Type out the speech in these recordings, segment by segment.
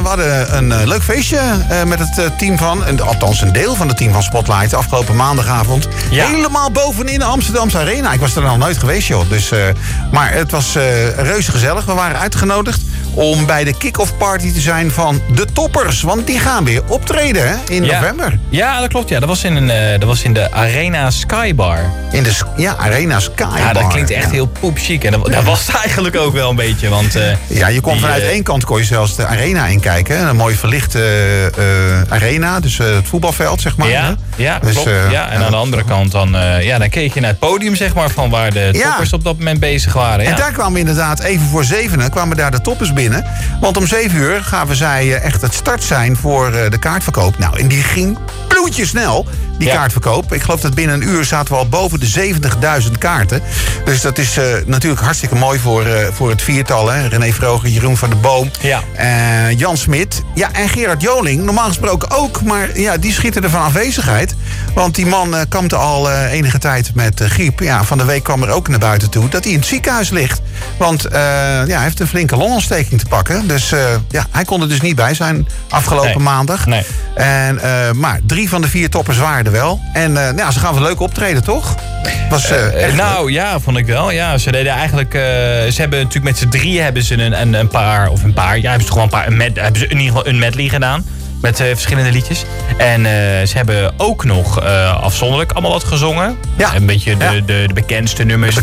we hadden een leuk feestje met het team van... althans een deel van het team van Spotlight... afgelopen maandagavond. Ja. Helemaal bovenin de Amsterdamse Arena. Ik was er nog nooit geweest, joh. Dus, maar het was reuze gezellig. We waren uitgenodigd om bij de kick-off party te zijn van de Toppers. Want die gaan weer optreden, hè, in november. Ja, dat klopt. Ja. Dat was in de Arena Skybar. Arena Skybar. Ja, dat klinkt echt heel poepchic. En dat was het eigenlijk ook wel een beetje. Want, je kon vanuit één kant kon je zelfs de arena inkijken. Een mooi verlichte arena. Dus het voetbalveld, zeg maar. Ja, dus, klopt. En aan de andere kant dan keek je naar het podium, zeg maar, van waar de Toppers op dat moment bezig waren. Ja. En daar kwamen inderdaad even voor 7 kwamen daar de Toppers binnen. Want om 7 uur gaven zij echt het startsein voor de kaartverkoop. Nou, en die ging bloedjesnel, die kaartverkoop. Ik geloof dat binnen een uur zaten we al boven de 70.000 kaarten. Dus dat is natuurlijk hartstikke mooi voor het viertal. Hè? René Vroger, Jeroen van der Boom, Jan Smit. Ja, en Gerard Joling, normaal gesproken ook. Maar ja, die schitterde van afwezigheid. Want die man kampte al enige tijd met griep. Ja, van de week kwam er ook naar buiten toe dat hij in het ziekenhuis ligt. Want hij heeft een flinke longontsteking te pakken. Dus hij kon er dus niet bij zijn afgelopen maandag. Nee. Maar 3 van de 4 toppers waren er wel. En ze gaan wel leuk optreden, toch? Was, vond ik wel. Ja, ze deden eigenlijk... ze hebben natuurlijk met z'n 3 hebben ze een paar... Ja, hebben ze gewoon hebben ze in ieder geval een medley gedaan. Met verschillende liedjes. En ze hebben ook nog afzonderlijk allemaal wat gezongen. Ja. Een beetje de bekendste nummers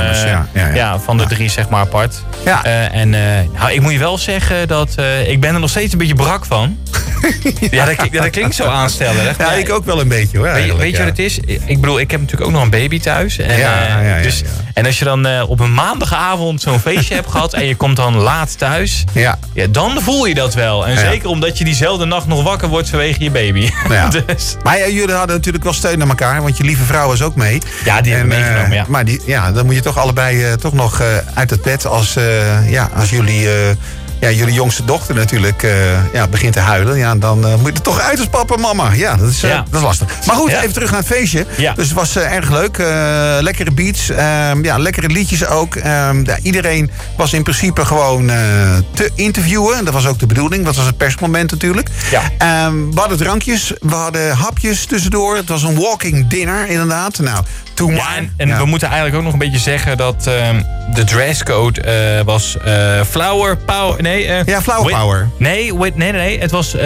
van de 3, zeg maar, apart. Ja. Ik moet je wel zeggen dat ik ben er nog steeds een beetje brak van. Dat klinkt zo aanstellerig. Ja, ik ook wel een beetje, hoor. Weet je wat het is? Ik bedoel, ik heb natuurlijk ook nog een baby thuis. En, en als je dan op een maandagavond zo'n feestje hebt gehad... en je komt dan laat thuis... Ja, dan voel je dat wel. En zeker omdat je diezelfde nacht nog wakker wordt vanwege je baby. Ja. Dus. Maar jullie hadden natuurlijk wel steun naar elkaar... want je lieve vrouw was ook mee. Ja, die hebben meegenomen, Maar dan moet je toch allebei toch nog uit het bed... als jullie... jullie jongste dochter natuurlijk begint te huilen. Ja, dan moet je er toch uit als papa en mama. Ja, dat is lastig. Maar goed, even terug naar het feestje. Ja. Dus het was erg leuk. Lekkere beats. Lekkere liedjes ook. Iedereen was in principe gewoon te interviewen. Dat was ook de bedoeling. Dat was het persmoment natuurlijk. Ja. We hadden drankjes. We hadden hapjes tussendoor. Het was een walking dinner inderdaad. Nou, we moeten eigenlijk ook nog een beetje zeggen dat de dresscode was flower power. Flower power. Nee. Het was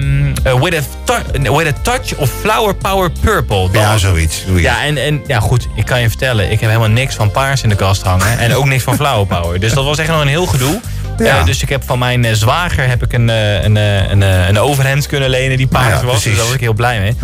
with a touch of flower power purple. Ja, zoiets. Ja, en goed, ik kan je vertellen, ik heb helemaal niks van paars in de kast hangen. En ook niks van flower power. Dus dat was echt nog een heel gedoe. Ja. Dus ik heb van mijn zwager een overhemd kunnen lenen die paars was. Dus daar was ik heel blij mee.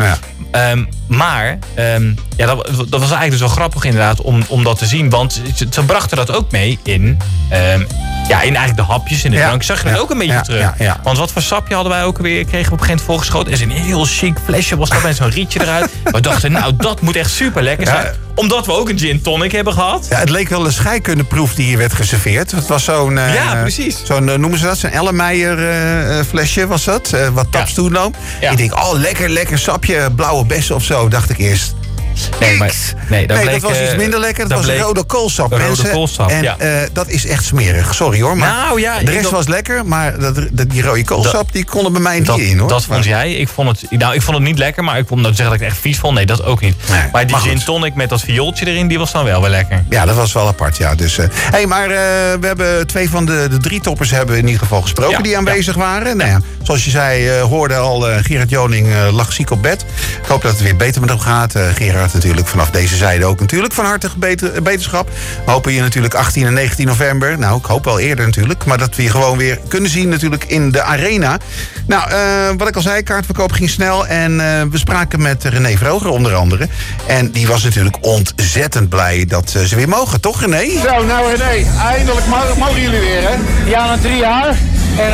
Ja. Dat was eigenlijk dus wel grappig inderdaad om dat te zien. Want ze brachten dat ook mee in eigenlijk de hapjes in de drank. Zag je dat ook een beetje terug. Ja. Want wat voor sapje hadden wij ook weer, kregen we op een gegeven moment voorgeschoten. En een heel chic flesje was dat met zo'n rietje eruit. We dachten, dat moet echt super lekker zijn. Omdat we ook een gin tonic hebben gehad. Ja, het leek wel een scheikundeproef die hier werd geserveerd. Het was zo'n... precies. Zo'n, noemen ze dat? Zo'n Ellemeyer flesje was dat. Wat Taps toen loopt. Ik denk, lekker sapje, blauwe bessen of zo, dacht ik eerst. Dat was iets minder lekker. Dat was een rode koolsap, mensen. En dat is echt smerig. Sorry hoor. Maar de rest was lekker. Maar die rode koolsap die kon er bij mij niet in hoor. Dat vond jij. Ik vond het niet lekker. Maar ik vond dat zeggen dat ik het echt vies vond. Nee, dat ook niet. Nee, maar die gin tonic met dat viooltje erin, die was dan wel weer lekker. Ja, dat was wel apart. Ja. Dus, maar we hebben 2 van de 3 toppers hebben in ieder geval gesproken die aanwezig waren. Nou ja, zoals je zei, hoorde al Gerard Joling lag ziek op bed. Ik hoop dat het weer beter met hem gaat. Gerard natuurlijk vanaf deze zijde ook natuurlijk van harte beterschap. We hopen je natuurlijk 18 en 19 november. Nou, ik hoop wel eerder natuurlijk. Maar dat we je gewoon weer kunnen zien natuurlijk in de arena. Nou, wat ik al zei, kaartverkoop ging snel. En we spraken met René Vroger onder andere. En die was natuurlijk ontzettend blij dat ze weer mogen. Toch René? Zo, nou René, eindelijk mogen jullie weer hè? Ja, na 3 jaar. En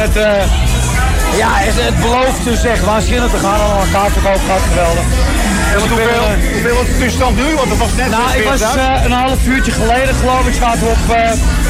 het belooft dus echt waanzinnig te gaan. Al een kaartverkoop gaat geweldig. Hoeveel was de tussenstand nu? Want dat was net ik was een half uurtje geleden geloof ik zaten we op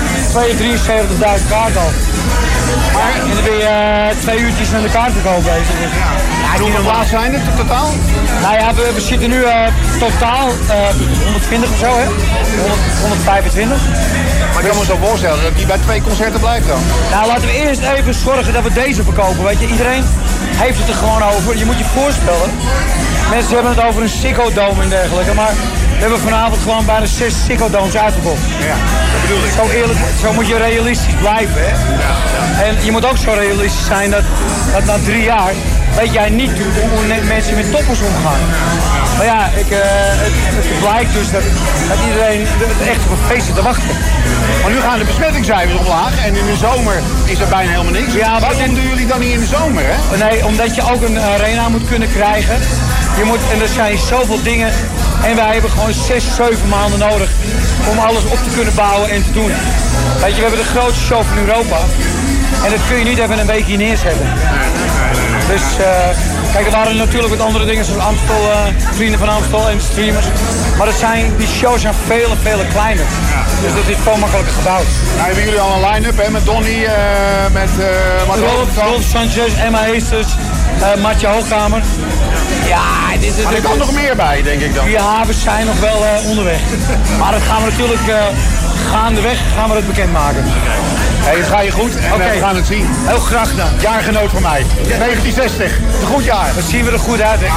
73.000 kaarten al. En dan ben je 2 uurtjes met de kaartverkoop bezig. Dus, hoeveel plaatsen zijn het totaal? Nou ja, we zitten nu totaal 120 of zo hè? 125. Maar ik kan me zo voorstellen dat die bij 2 concerten blijft dan. Nou, laten we eerst even zorgen dat we deze verkopen. Weet je, iedereen heeft het er gewoon over. Je moet je voorstellen. Mensen hebben het over een Ziggo Dome en dergelijke. Maar we hebben vanavond gewoon bijna 6 Ziggo Domes uitverkocht. Ja, dat bedoel ik. Zo eerlijk, zo moet je realistisch blijven. Hè? Ja. En je moet ook zo realistisch zijn dat na 3 jaar weet jij niet hoe mensen met toppers omgaan. Maar ja, het blijkt dus dat iedereen echt op een feest zit te wachten. Maar nu gaan de besmettingscijfers omlaag en in de zomer is er bijna helemaal niks. Ja, waarom doen jullie dan niet in de zomer, hè? Nee, omdat je ook een arena moet kunnen krijgen. En er zijn zoveel dingen. En wij hebben gewoon 6, 7 maanden nodig om alles op te kunnen bouwen en te doen. Weet je, we hebben de grootste show van Europa. En dat kun je niet even een weekje neerzetten. Dus kijk, er waren natuurlijk wat andere dingen zoals Amstel, Vrienden van Amstel en streamers. Maar die shows zijn veel kleiner. Dus dat is veel makkelijker gebouwd. Nou, hebben jullie al een line-up, hè? Met Donnie, met Rolf Sanchez, Emma Heesters, Matje Hoogkamer. Ja, maar er kan nog meer bij, denk ik dan. Ja, we zijn nog wel onderweg. Maar dat gaan we natuurlijk gaandeweg gaan we het bekendmaken. Hey, het gaat je goed en we gaan het zien. Heel graag gedaan. Jaargenoot van mij. 1960. Een goed jaar. Dat zien we er goed uit, hè?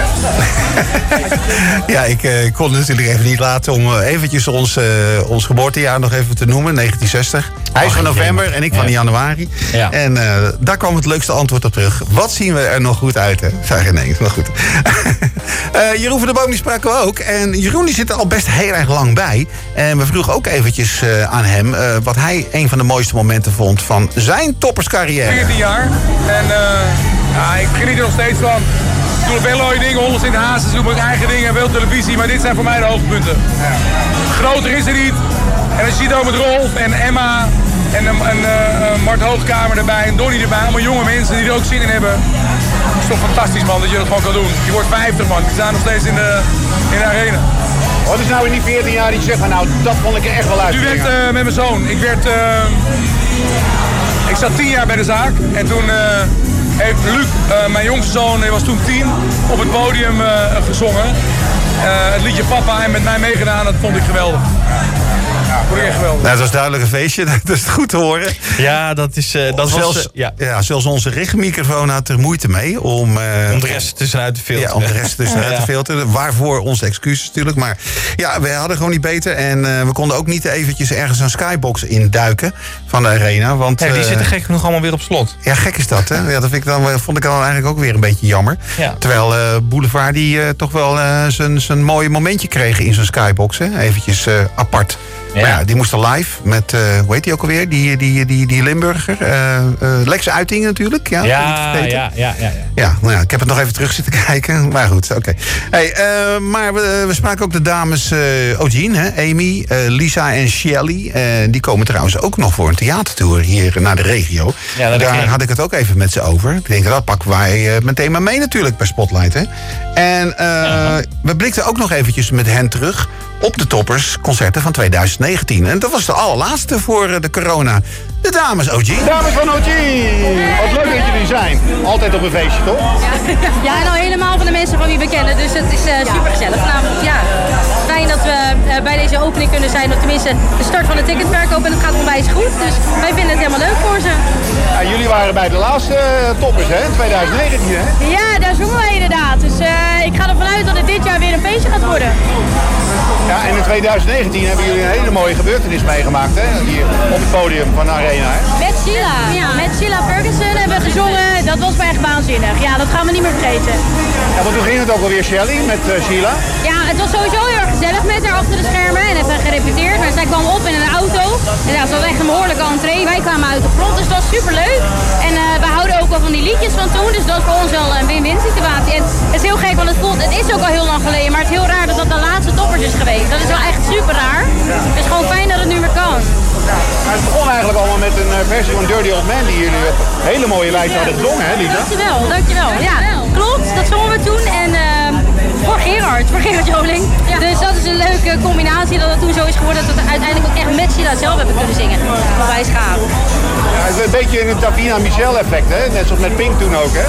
Ja, ik kon natuurlijk even niet laten om eventjes ons geboortejaar nog even te noemen. 1960. Hij is van november en ik van januari. Ja. En daar kwam het leukste antwoord op terug. Wat zien we er nog goed uit, hè? Zeg je nee, maar goed. Jeroen van der Boom die spraken we ook. En Jeroen die zit er al best heel erg lang bij. En we vroegen ook eventjes aan hem wat hij een van de mooiste momenten vond van zijn topperscarrière. 14 jaar. En ik geniet er nog steeds van. Ik doe veel mooie dingen, 100 in de Hazes, doe mijn eigen dingen en veel televisie. Maar dit zijn voor mij de hoogtepunten. Ja. Groter is er niet. En als je ziet ook met Rolf en Emma en Mart Hoogkamer erbij en Donnie erbij. Allemaal jonge mensen die er ook zin in hebben. Het is toch fantastisch, man, dat je dat gewoon kan doen. Je wordt 50, man. Die staan nog steeds in de arena. Wat is nou in die 14 jaar die je zegt van nou, dat vond ik er echt wel uit. Nu werd met mijn zoon. Ik zat 10 jaar bij de zaak. En toen heeft Luc, mijn jongste zoon, hij was toen 10, op het podium gezongen. Het liedje Papa en met mij meegedaan, dat vond ik geweldig. Vond ik echt geweldig. Nou, dat was duidelijk een feestje, dat is goed te horen. Ja, dat is... zelfs onze regenmicrofoon had er moeite mee om de rest tussenuit te filteren. Ja, om de rest tussenuit te filteren. Waarvoor onze excuses natuurlijk. Maar ja, we hadden gewoon niet beter. En we konden ook niet eventjes ergens een skybox induiken van de arena. Want, die zitten gek genoeg allemaal weer op slot. Ja, gek is dat, hè? Ja, dat vond ik dan eigenlijk ook weer een beetje jammer. Ja. Terwijl Boulevard die toch wel zijn mooie momentje kreeg in zijn skybox. Hè? Eventjes apart. Ja. Maar ja, die moesten live met, hoe heet die ook alweer? Die Limburger. Lex Uiting natuurlijk. Ja, ja, nou ja, ik heb het nog even terug zitten kijken. Maar goed, oké. Hey, maar we spraken ook de dames Eugene, hè, Amy, Lisa en Shelly. Die komen trouwens ook nog voor een theatertour hier naar de regio. Ja, daar had ik het ook even met ze over. Ik denk, dat pakken wij meteen maar mee natuurlijk bij Spotlight. Hè. En we blikten ook nog eventjes met hen terug op de toppersconcerten van 2019. En dat was de allerlaatste voor de corona. De dames OG. Dames van OG. Wat leuk dat jullie zijn. Altijd op een feestje, toch? Ja, en al helemaal van de mensen van wie we kennen. Dus het is super gezellig vanavond. Ja, fijn dat we bij deze opening kunnen zijn. Of tenminste de start van de ticketverkoop. En het gaat onwijs goed. Dus wij vinden het helemaal leuk voor ze. Ja, jullie waren bij de laatste toppers, hè? 2019, hè? Ja, daar zongen wij inderdaad. Dus ik ga ervan uit dat het dit jaar weer een feestje gaat worden. Ja, en in 2019 hebben jullie een hele mooie gebeurtenis meegemaakt, hè? Hier op het podium van de Arena, hè? Met Sheila. Ja. Met Sheila Ferguson hebben we gezongen. Dat was wel echt waanzinnig. Ja, dat gaan we niet meer vergeten. Ja, want toen ging het ook alweer, Shelly, met Sheila. Ja, het was sowieso heel erg gezellig met haar achter de schermen. En hebben gerepeteerd. Maar zij kwam op in een auto. En dat was echt een behoorlijke entree. Wij kwamen uit de front, dus dat was super leuk. En we houden ook wel van die liedjes van toen. Dus dat is voor ons wel een win-win situatie. En het is heel gek, want het is ook al heel lang geleden. Maar het is heel raar dat dat de laatste toppers is geweest. Dat is wel echt super raar. Ja. Het is gewoon fijn dat het nu weer kan. Ja, maar het begon eigenlijk allemaal met een versie van Dirty Old Man die jullie op hele mooie wijze hadden gezongen, hè Lisa? Dankjewel. Ja, klopt. Dat zongen we toen. En voor Gerard Joling. Ja. Dus dat is een leuke combinatie dat het toen zo is geworden dat we uiteindelijk ook echt met Sheila zelf hebben kunnen zingen. Wat wij gaaf. Ja, het is een beetje een Davina Michel effect, hè? Net zoals met Pink toen ook, hè?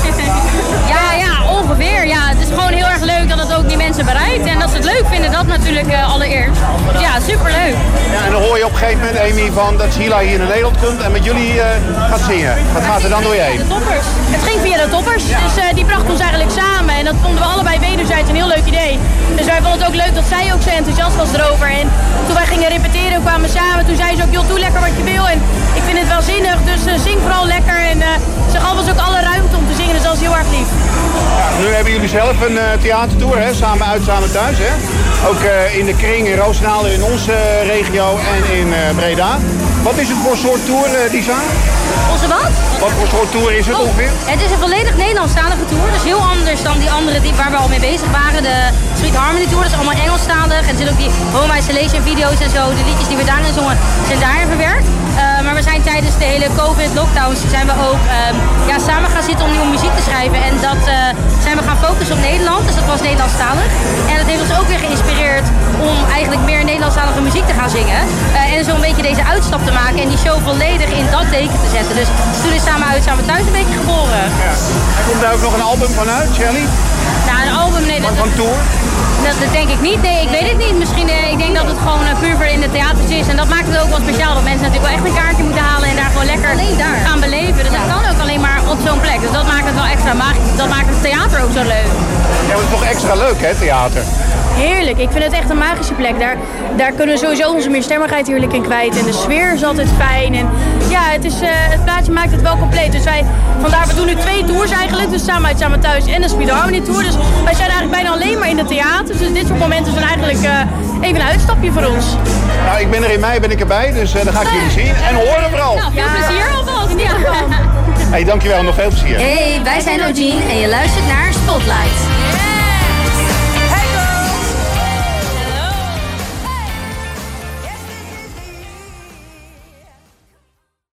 Ja, ongeveer. Ja, het is gewoon heel erg leuk dat het ook die mensen bereikt. En dat ze het leuk vinden, dat natuurlijk allereerst. Dus ja, superleuk. Ja, en dan hoor je op een gegeven moment, Amy, van dat Sheila hier naar Nederland komt en met jullie gaat zingen. Wat gaat er dan door je heen? De toppers. Het ging via de toppers. Ja. Dus die bracht ons eigenlijk samen. En dat vonden we allebei wederzijds een heel leuk idee. Dus wij vonden het ook leuk dat zij ook zo enthousiast was erover. En toen wij gingen repeteren, kwamen we samen. Toen zei ze ook, joh, doe lekker wat je wil. En ik vind het wel zinnig, dus zing vooral lekker. En ze gaf ons ook alle ruimte om te zingen, dus dat is heel erg lief. Ja, nu hebben jullie zelf een theatertour, hè? Samen uit, samen thuis. Hè? Ook in de kring in Roosendaal, in onze regio en in Breda. Wat is het voor soort tour, Lisa? Onze wat? Wat voor soort tour is het ongeveer? Het is een volledig Nederlandstalige tour. Dus heel anders dan die andere waar we al mee bezig waren. De Sweet Harmony Tour, dat is allemaal Engelstalig. En er zitten ook die Home Isolation video's en zo. De liedjes die we daarin zongen zijn daarin verwerkt. Maar we zijn tijdens de hele COVID-lockdowns zijn we ook samen gaan zitten om nieuwe muziek te schrijven. En dat zijn we gaan focussen op Nederland. Dus dat was Nederlandstalig. En dat heeft ons ook weer geïnspireerd om eigenlijk meer Nederlandstalige muziek te gaan zingen. En zo een beetje deze uitstap te maken en die show volledig in dat teken te zetten. Dus toen is Samen Uit, Samen Thuis een beetje geboren. Ja. En komt daar ook nog een album van uit, Shelly? Nou, een album, nee. Van tour? Dat denk ik niet. Nee, ik weet het niet. Misschien, ik denk dat het gewoon puur voor in de theaters is. En dat maakt het ook wel speciaal. Dat mensen natuurlijk wel echt een kaartje moeten halen en daar gewoon lekker gaan beleven. Dus dat kan ook alleen maar op zo'n plek. Dus dat maakt het wel extra magisch. Dat maakt het theater ook zo leuk. Ja, maar het is toch extra leuk, hè, theater? Heerlijk. Ik vind het echt een magische plek. Daar kunnen we sowieso onze meerstemmigheid heerlijk in kwijt. En de sfeer is altijd fijn. En ja, het plaatje maakt het wel compleet. Dus vandaar, we doen nu 2 tours eigenlijk. Dus Samen Uit, Samen Thuis en de Sweet Harmony Tour. Dus wij zijn eigenlijk bijna alleen maar in de theater. Dus dit soort momenten zijn eigenlijk even een uitstapje voor ons. Nou, ik ben er in mei erbij. Dus dan ga ik jullie zien. En horen vooral. Nou, veel plezier alvast. Ja. Hey, dankjewel. Nog veel plezier. Hey, wij zijn Ogene en je luistert naar Spotlight.